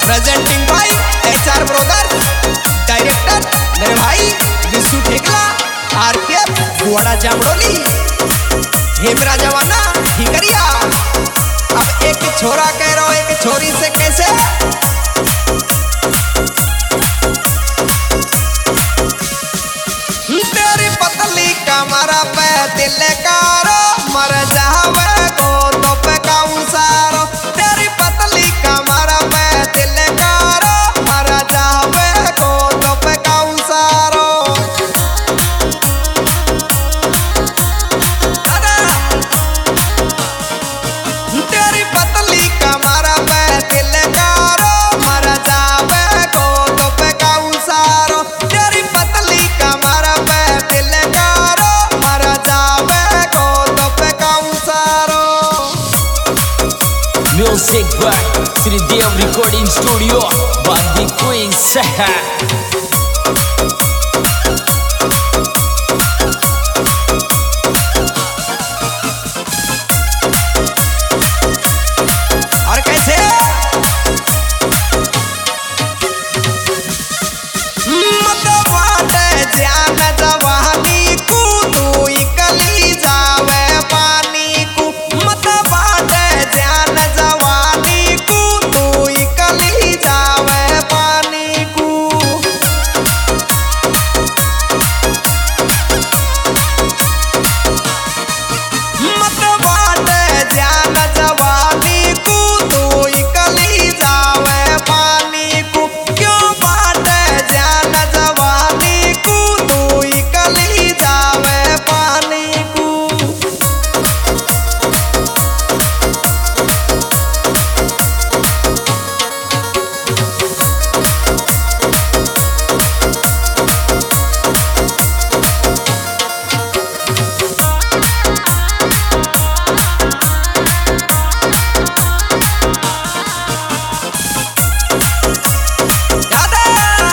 Presenting भाई HR brothers, director मेरे भाई विशु ठेकला, RPF बुआड़ा जामड़ोली, हेमरा जवाना ठिकरिया। अब एक छोरा कह रहा एक छोरी से कैसे तेरी पतली कमरा पे दिल कारो मर जावे को तो पे काऊ सारो। तेरी पतली कमरा पे दिल कारो मर जावे को तो पे काऊ सारो। तेरी पतली कमरा पे दिल कारो मर जावे को तो पे काऊ सारो। तेरी पतली कमरा पे दिल कारो मर जावे को तो पे काऊ सारो। Music by Sri Dev Recording Studio, Bandi Queens. और कैसे मत बाटे जान जवानी को तू इकली जावे पानी को। मत बाटे जान जवानी को तू इकली जावे पानी को। मत बाटे जान जवानी को तू इकली जावे पानी को। क्यों बाटे जान जवानी को तू इकली जावे पानी को। दादा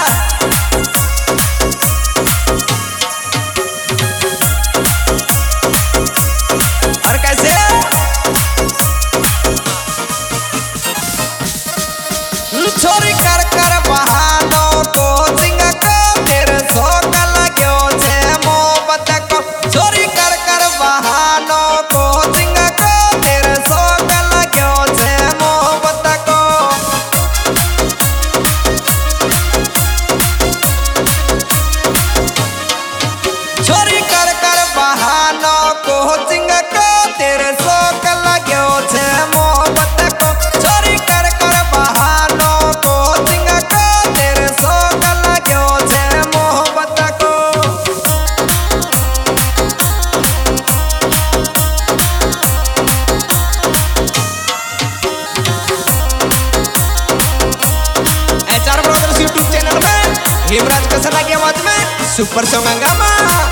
और कैसे छोरी कर कर बहानों को सिंग को तेरे शौक लगो छे मोहब्बत को। छोरी कर कर बहानों को सिंग को तेरे शौक लगो छे मोहब्बत को। छोरी कर कर बहानों को सिंग को तेरे शौक लगो छे मोहब्बत को। छोरी कर कर बहानों को सिंग को तेरे शौक लगो छे मोहब्बत को। HR ब्रदर्स YouTube चैनल में हेमराज कसना की आवाज में सुपर सॉन्ग हंगामा।